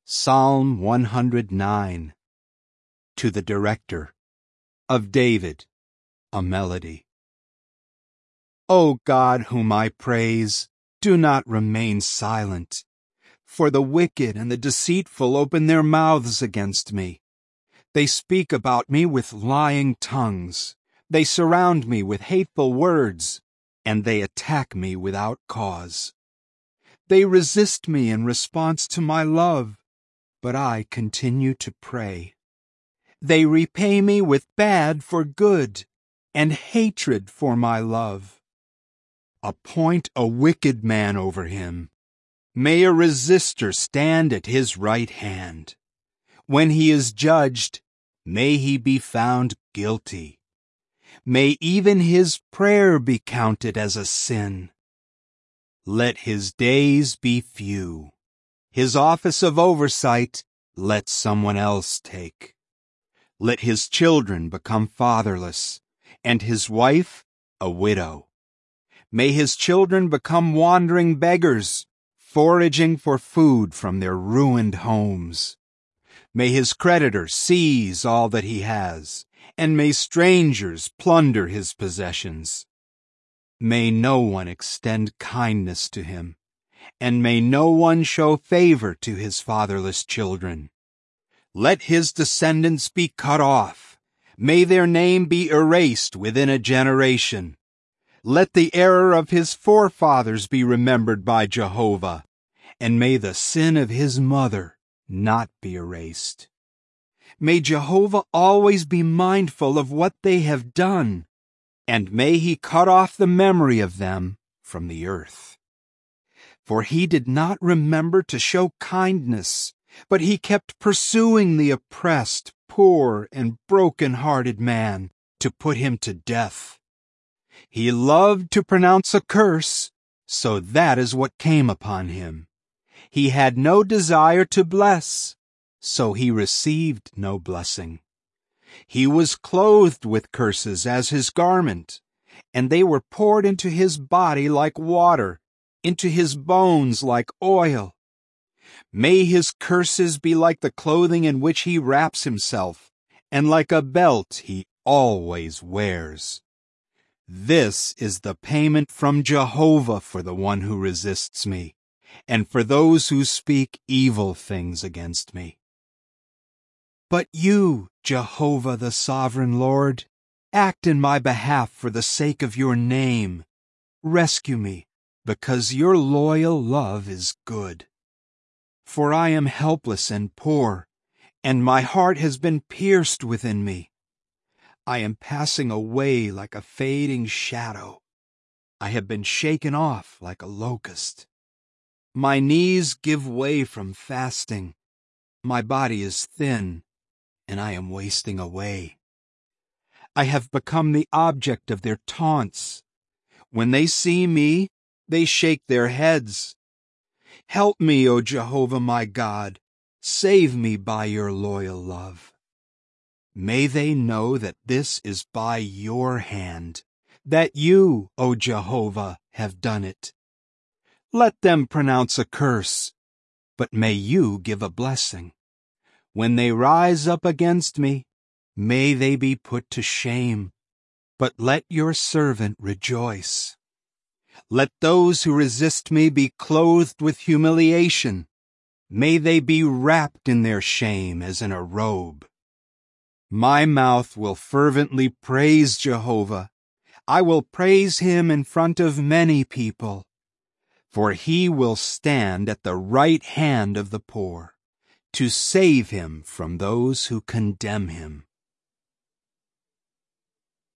Psalm 109. To the Director, of David, a melody. O God, whom I praise, do not remain silent, for the wicked and the deceitful open their mouths against me. They speak about me with lying tongues. They surround me with hateful words, and they attack me without cause. They resist me in response to my love, but I continue to pray. They repay me with bad for good, and hatred for my love. Appoint a wicked man over him. May a resistor stand at his right hand. When he is judged, may he be found guilty. May even his prayer be counted as a sin. Let his days be few. His office of oversight let someone else take. Let his children become fatherless, and his wife a widow. May his children become wandering beggars, foraging for food from their ruined homes. May his creditors seize all that he has, and may strangers plunder his possessions. May no one extend kindness to him, and may no one show favor to his fatherless children. Let his descendants be cut off. May their name be erased within a generation. Let the error of his forefathers be remembered by Jehovah, and may the sin of his mother not be erased. May Jehovah always be mindful of what they have done, and may he cut off the memory of them from the earth. For he did not remember to show kindness, but he kept pursuing the oppressed, poor, and broken-hearted man to put him to death. He loved to pronounce a curse, so that is what came upon him. He had no desire to bless, so he received no blessing. He was clothed with curses as his garment, and they were poured into his body like water, into his bones like oil. May his curses be like the clothing in which he wraps himself, and like a belt he always wears. This is the payment from Jehovah for the one who resists me, and for those who speak evil things against me. But you, Jehovah the sovereign Lord, act in my behalf for the sake of your name. Rescue me, because your loyal love is good. For I am helpless and poor, and my heart has been pierced within me. I am passing away like a fading shadow. I have been shaken off like a locust. My knees give way from fasting. My body is thin, and I am wasting away. I have become the object of their taunts. When they see me, they shake their heads. Help me, O Jehovah my God. Save me by your loyal love. May they know that this is by your hand, that you, O Jehovah, have done it. Let them pronounce a curse, but may you give a blessing. When they rise up against me, may they be put to shame, but let your servant rejoice. Let those who resist me be clothed with humiliation. May they be wrapped in their shame as in a robe. My mouth will fervently praise Jehovah. I will praise him in front of many people. For he will stand at the right hand of the poor, to save him from those who condemn him.